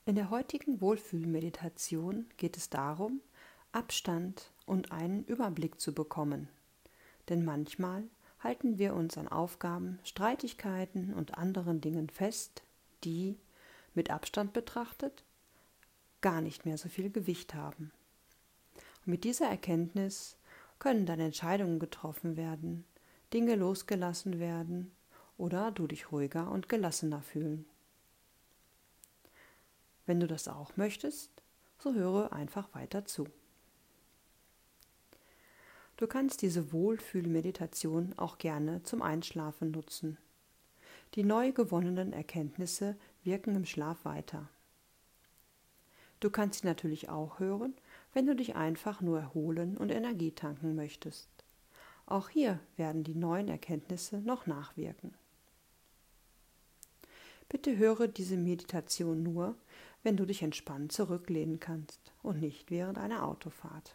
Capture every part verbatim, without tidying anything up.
In der heutigen Wohlfühlmeditation geht es darum, Abstand und einen Überblick zu bekommen. Denn manchmal halten wir uns an Aufgaben, Streitigkeiten und anderen Dingen fest, die, mit Abstand betrachtet, gar nicht mehr so viel Gewicht haben. Und mit dieser Erkenntnis können dann Entscheidungen getroffen werden, Dinge losgelassen werden oder du dich ruhiger und gelassener fühlen. Wenn du das auch möchtest, so höre einfach weiter zu. Du kannst diese Wohlfühlmeditation auch gerne zum Einschlafen nutzen. Die neu gewonnenen Erkenntnisse wirken im Schlaf weiter. Du kannst sie natürlich auch hören, wenn du dich einfach nur erholen und Energie tanken möchtest. Auch hier werden die neuen Erkenntnisse noch nachwirken. Bitte höre diese Meditation nur, wenn du dich entspannt zurücklehnen kannst und nicht während einer Autofahrt.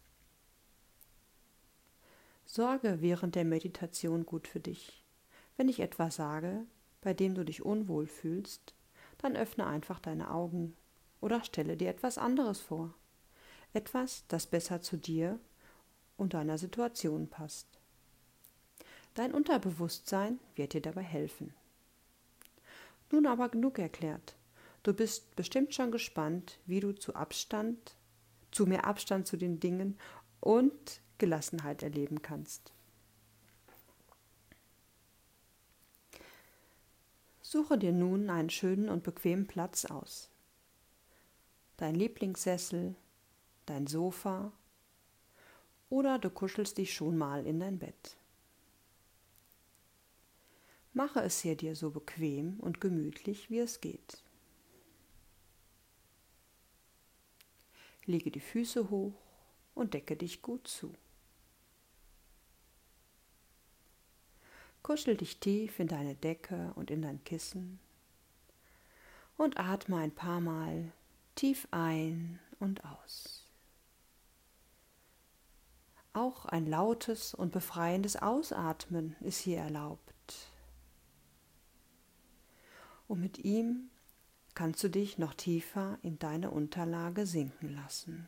Sorge während der Meditation gut für dich. Wenn ich etwas sage, bei dem du dich unwohl fühlst, dann öffne einfach deine Augen oder stelle dir etwas anderes vor. Etwas, das besser zu dir und deiner Situation passt. Dein Unterbewusstsein wird dir dabei helfen. Nun aber genug erklärt. Du bist bestimmt schon gespannt, wie du zu Abstand, zu mehr Abstand zu den Dingen und Gelassenheit erleben kannst. Suche dir nun einen schönen und bequemen Platz aus. Dein Lieblingssessel, dein Sofa oder du kuschelst dich schon mal in dein Bett. Mache es hier dir so bequem und gemütlich, wie es geht. Lege die Füße hoch und decke dich gut zu. Kuschel dich tief in deine Decke und in dein Kissen und atme ein paar Mal tief ein und aus. Auch ein lautes und befreiendes Ausatmen ist hier erlaubt. Und mit ihm kannst du dich noch tiefer in deine Unterlage sinken lassen.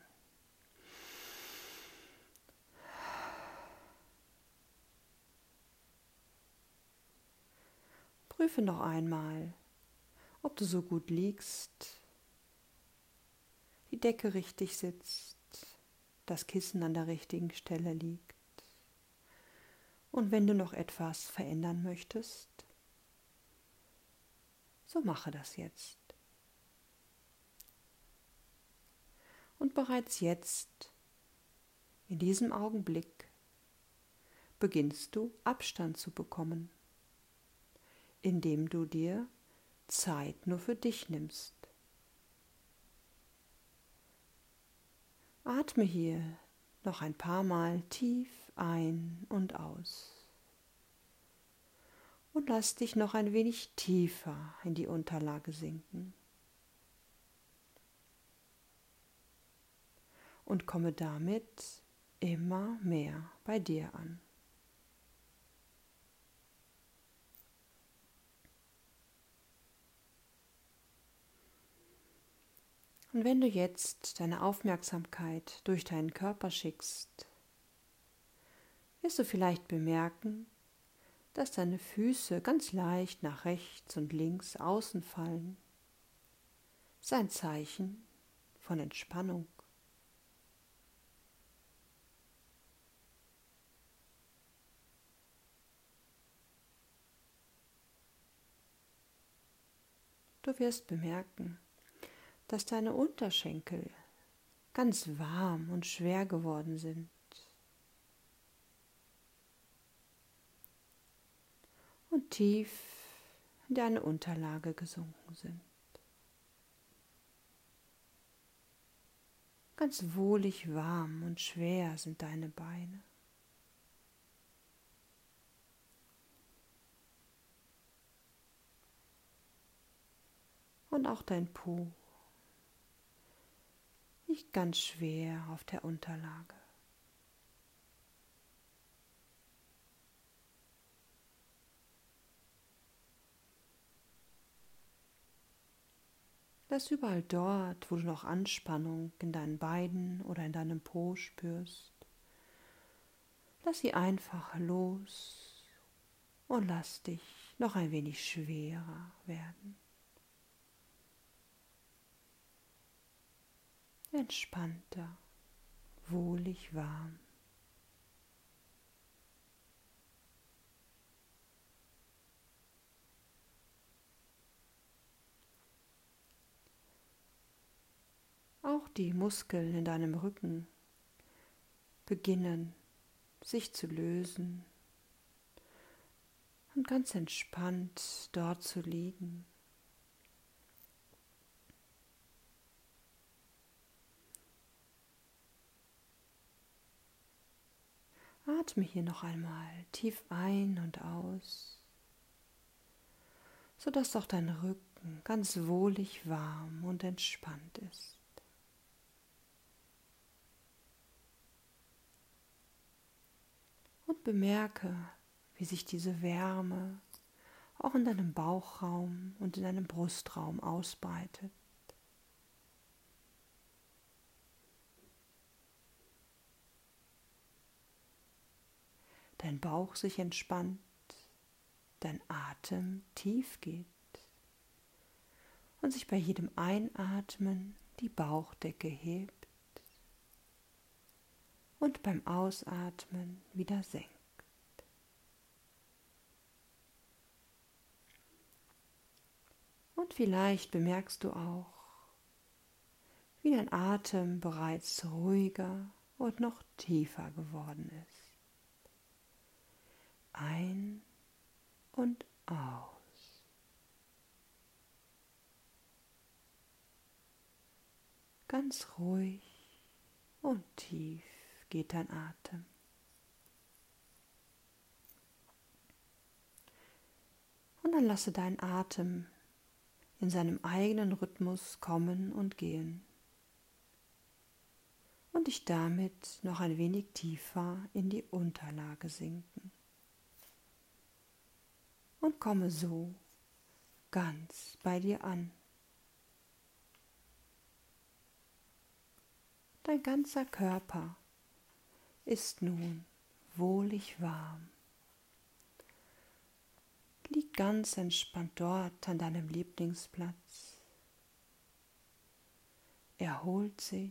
Prüfe noch einmal, ob du so gut liegst, die Decke richtig sitzt, das Kissen an der richtigen Stelle liegt. Und wenn du noch etwas verändern möchtest, so mache das jetzt. Und bereits jetzt, in diesem Augenblick, beginnst du Abstand zu bekommen, indem du dir Zeit nur für dich nimmst. Atme hier noch ein paar Mal tief ein und aus und lass dich noch ein wenig tiefer in die Unterlage sinken und komme damit immer mehr bei dir an. Und wenn du jetzt deine Aufmerksamkeit durch deinen Körper schickst, wirst du vielleicht bemerken, dass deine Füße ganz leicht nach rechts und links außen fallen. Das ist ein Zeichen von Entspannung. Du wirst bemerken, dass deine Unterschenkel ganz warm und schwer geworden sind. Und tief in deine Unterlage gesunken sind. Ganz wohlig warm und schwer sind deine Beine. Und auch dein Po liegt ganz schwer auf der Unterlage. Lass überall dort, wo du noch Anspannung in deinen Beinen oder in deinem Po spürst, lass sie einfach los und lass dich noch ein wenig schwerer werden. Entspannter, wohlig warm. Auch die Muskeln in deinem Rücken beginnen sich zu lösen und ganz entspannt dort zu liegen. Atme hier noch einmal tief ein und aus, sodass auch dein Rücken ganz wohlig warm und entspannt ist. Und bemerke, wie sich diese Wärme auch in deinem Bauchraum und in deinem Brustraum ausbreitet. Dein Bauch sich entspannt, dein Atem tief geht und sich bei jedem Einatmen die Bauchdecke hebt und beim Ausatmen wieder senkt. Und vielleicht bemerkst du auch, wie dein Atem bereits ruhiger und noch tiefer geworden ist. Ein und aus. Ganz ruhig und tief geht dein Atem. Und dann lasse deinen Atem in seinem eigenen Rhythmus kommen und gehen und dich damit noch ein wenig tiefer in die Unterlage sinken. Und komme so ganz bei dir an. Dein ganzer Körper ist nun wohlig warm. Lieg ganz entspannt dort an deinem Lieblingsplatz. Erholt sich,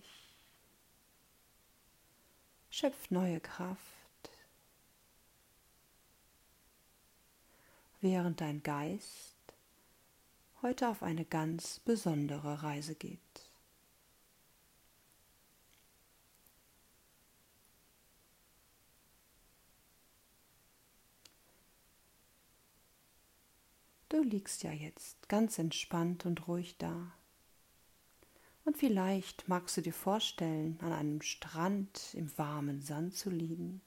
schöpft neue Kraft, während dein Geist heute auf eine ganz besondere Reise geht. Du liegst ja jetzt ganz entspannt und ruhig da. Und vielleicht magst du dir vorstellen, an einem Strand im warmen Sand zu liegen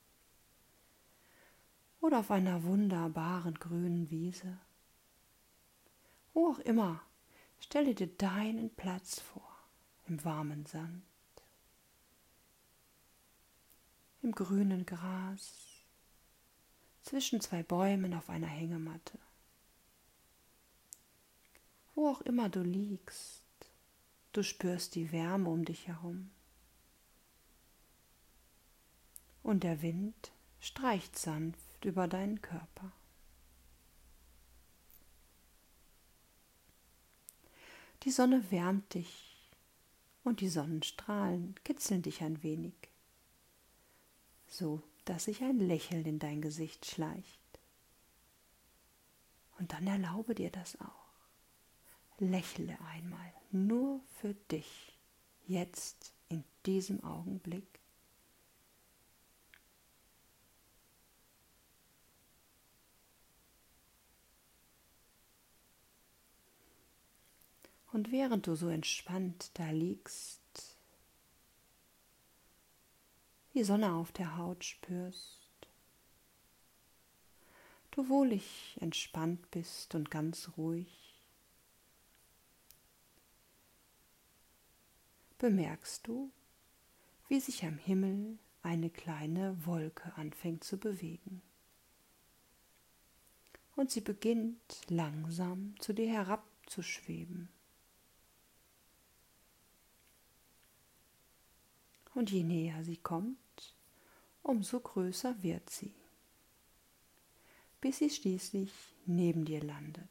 oder auf einer wunderbaren grünen Wiese. Wo auch immer, stelle dir deinen Platz vor, im warmen Sand, im grünen Gras, zwischen zwei Bäumen auf einer Hängematte. Wo auch immer du liegst, du spürst die Wärme um dich herum. Und der Wind streicht sanft über deinen Körper. Die Sonne wärmt dich und die Sonnenstrahlen kitzeln dich ein wenig, so dass sich ein Lächeln in dein Gesicht schleicht. Und dann erlaube dir das auch. Lächle einmal, nur für dich, jetzt in diesem Augenblick. Und während du so entspannt da liegst, die Sonne auf der Haut spürst, du wohlig entspannt bist und ganz ruhig, bemerkst du, wie sich am Himmel eine kleine Wolke anfängt zu bewegen. Und sie beginnt langsam zu dir herabzuschweben. Und je näher sie kommt, umso größer wird sie, bis sie schließlich neben dir landet.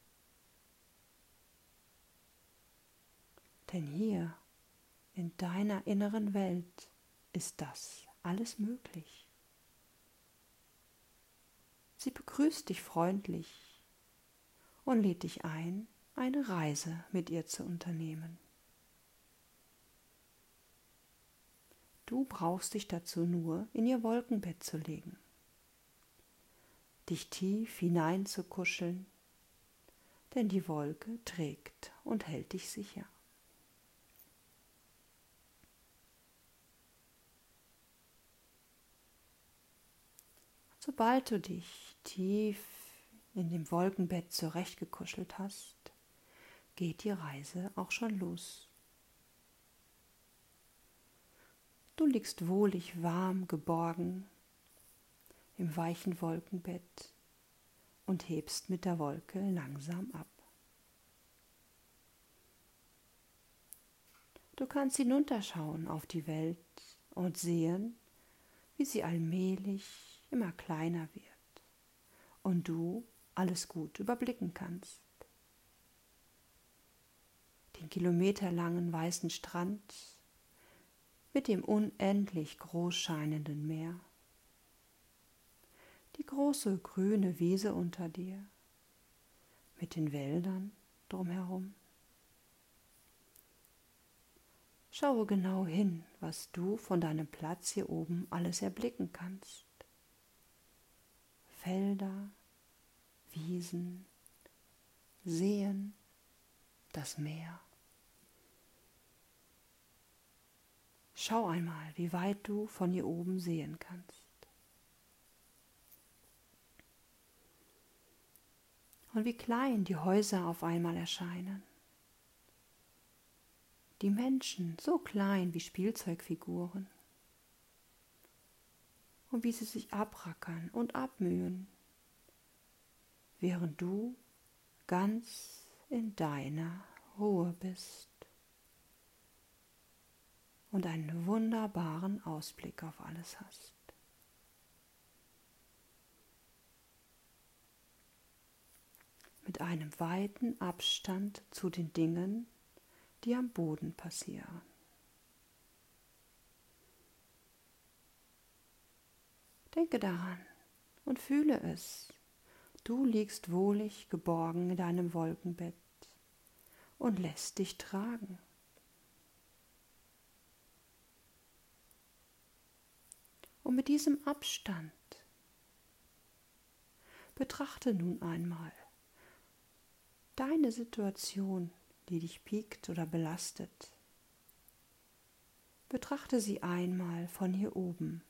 Denn hier in deiner inneren Welt ist das alles möglich. Sie begrüßt dich freundlich und lädt dich ein, eine Reise mit ihr zu unternehmen. Du brauchst dich dazu nur in ihr Wolkenbett zu legen, dich tief hineinzukuscheln, denn die Wolke trägt und hält dich sicher. Sobald du dich tief in dem Wolkenbett zurechtgekuschelt hast, geht die Reise auch schon los. Du liegst wohlig warm geborgen im weichen Wolkenbett und hebst mit der Wolke langsam ab. Du kannst hinunterschauen auf die Welt und sehen, wie sie allmählich immer kleiner wird und du alles gut überblicken kannst. Den kilometerlangen weißen Strand mit dem unendlich groß scheinenden Meer, die große grüne Wiese unter dir mit den Wäldern drumherum. Schaue genau hin, was du von deinem Platz hier oben alles erblicken kannst. Felder, Wiesen, Seen, das Meer. Schau einmal, wie weit du von hier oben sehen kannst. Und wie klein die Häuser auf einmal erscheinen. Die Menschen so klein wie Spielzeugfiguren. Und wie sie sich abrackern und abmühen, während du ganz in deiner Ruhe bist und einen wunderbaren Ausblick auf alles hast. Mit einem weiten Abstand zu den Dingen, die am Boden passieren. Denke daran und fühle es. Du liegst wohlig geborgen in deinem Wolkenbett und lässt dich tragen. Und mit diesem Abstand betrachte nun einmal deine Situation, die dich piekt oder belastet. Betrachte sie einmal von hier oben.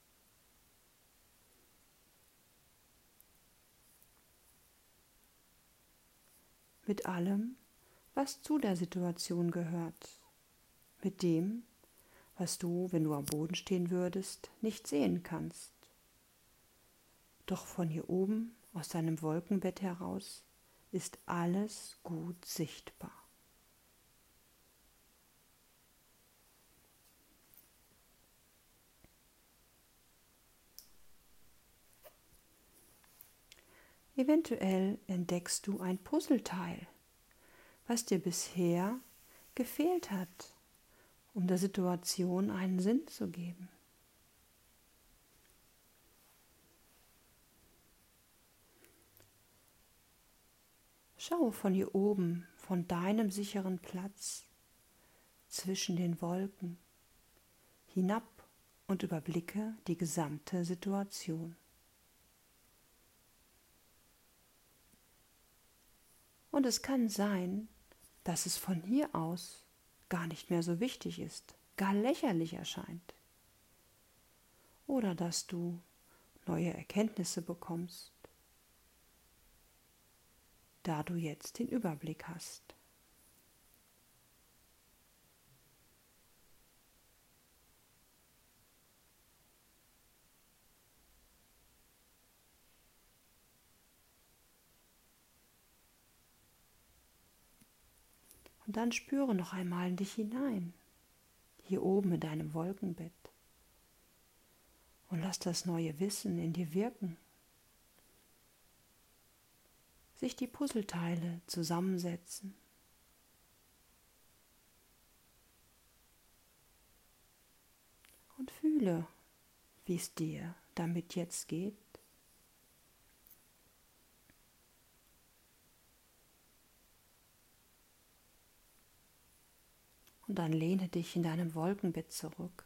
Mit allem, was zu der Situation gehört. Mit dem, was du, wenn du am Boden stehen würdest, nicht sehen kannst. Doch von hier oben, aus deinem Wolkenbett heraus, ist alles gut sichtbar. Eventuell entdeckst du ein Puzzleteil, was dir bisher gefehlt hat, um der Situation einen Sinn zu geben. Schau von hier oben, von deinem sicheren Platz zwischen den Wolken hinab und überblicke die gesamte Situation. Und es kann sein, dass es von hier aus gar nicht mehr so wichtig ist, gar lächerlich erscheint. Oder dass du neue Erkenntnisse bekommst, da du jetzt den Überblick hast. Und dann spüre noch einmal in dich hinein. hier oben in deinem Wolkenbett. Und lass das neue Wissen in dir wirken. Sich die Puzzleteile zusammensetzen. Und fühle, wie es dir damit jetzt geht. Und dann lehne dich in deinem Wolkenbett zurück.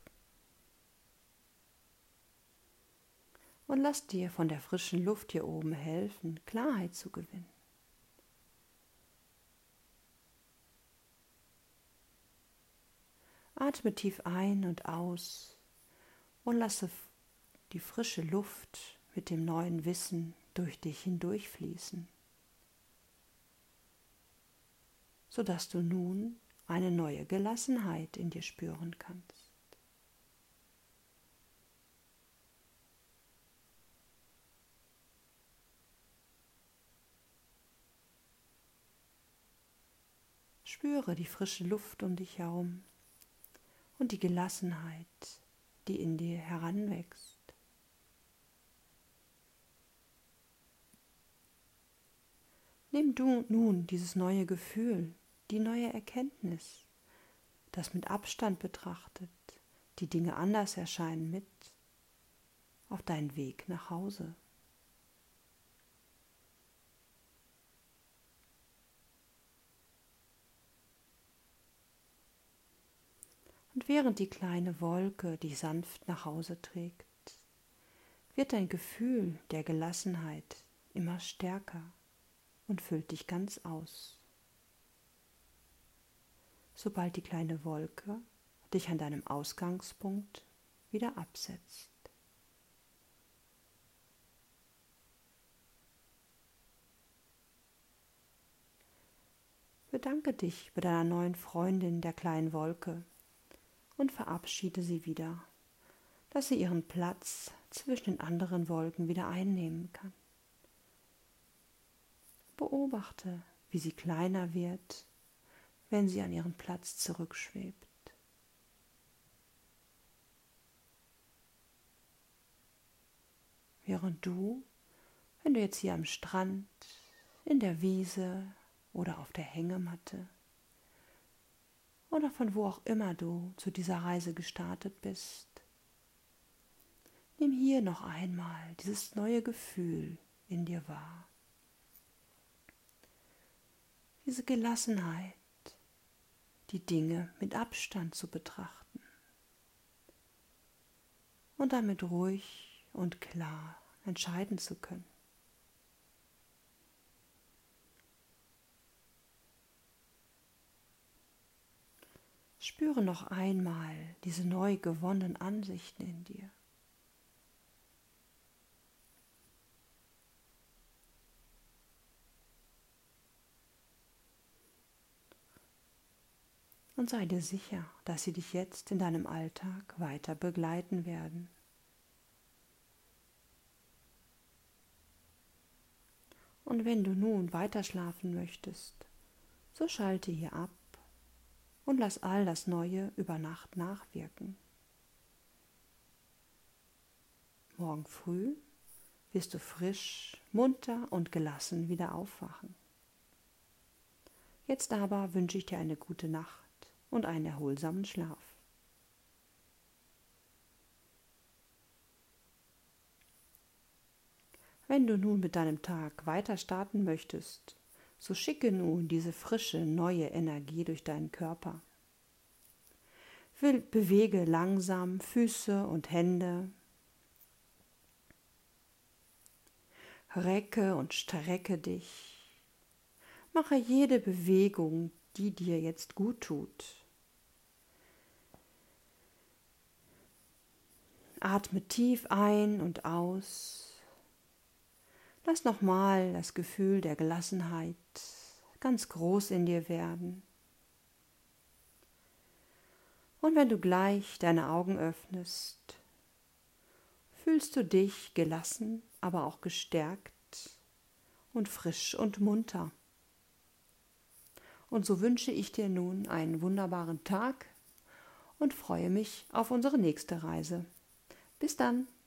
Und lass dir von der frischen Luft hier oben helfen, Klarheit zu gewinnen. Atme tief ein und aus und lasse die frische Luft mit dem neuen Wissen durch dich hindurchfließen, sodass du nun eine neue Gelassenheit in dir spüren kannst. Spüre die frische Luft um dich herum und die Gelassenheit, die in dir heranwächst. Nimm du nun dieses neue Gefühl, die neue Erkenntnis, das mit Abstand betrachtet die Dinge anders erscheinen, mit auf deinen Weg nach Hause. Und während die kleine Wolke dich sanft nach Hause trägt, wird dein Gefühl der Gelassenheit immer stärker und füllt dich ganz aus. Sobald die kleine Wolke dich an deinem Ausgangspunkt wieder absetzt. Bedanke dich bei deiner neuen Freundin, der kleinen Wolke, und verabschiede sie wieder, dass sie ihren Platz zwischen den anderen Wolken wieder einnehmen kann. Beobachte, wie sie kleiner wird, wenn sie an ihren Platz zurückschwebt. Während du, wenn du jetzt hier am Strand, in der Wiese oder auf der Hängematte oder von wo auch immer du zu dieser Reise gestartet bist, nimm hier noch einmal dieses neue Gefühl in dir wahr. Diese Gelassenheit, die Dinge mit Abstand zu betrachten und damit ruhig und klar entscheiden zu können. Spüre noch einmal diese neu gewonnenen Ansichten in dir. Und sei dir sicher, dass sie dich jetzt in deinem Alltag weiter begleiten werden. Und wenn du nun weiter schlafen möchtest, so schalte hier ab und lass all das Neue über Nacht nachwirken. Morgen früh wirst du frisch, munter und gelassen wieder aufwachen. Jetzt aber wünsche ich dir eine gute Nacht und einen erholsamen Schlaf. Wenn du nun mit deinem Tag weiter starten möchtest, so schicke nun diese frische, neue Energie durch deinen Körper. Bewege langsam Füße und Hände. Recke und strecke dich. Mache jede Bewegung, die dir jetzt gut tut. Atme tief ein und aus. Lass nochmal das Gefühl der Gelassenheit ganz groß in dir werden. Und wenn du gleich deine Augen öffnest, fühlst du dich gelassen, aber auch gestärkt und frisch und munter. Und so wünsche ich dir nun einen wunderbaren Tag und freue mich auf unsere nächste Reise. Bis dann!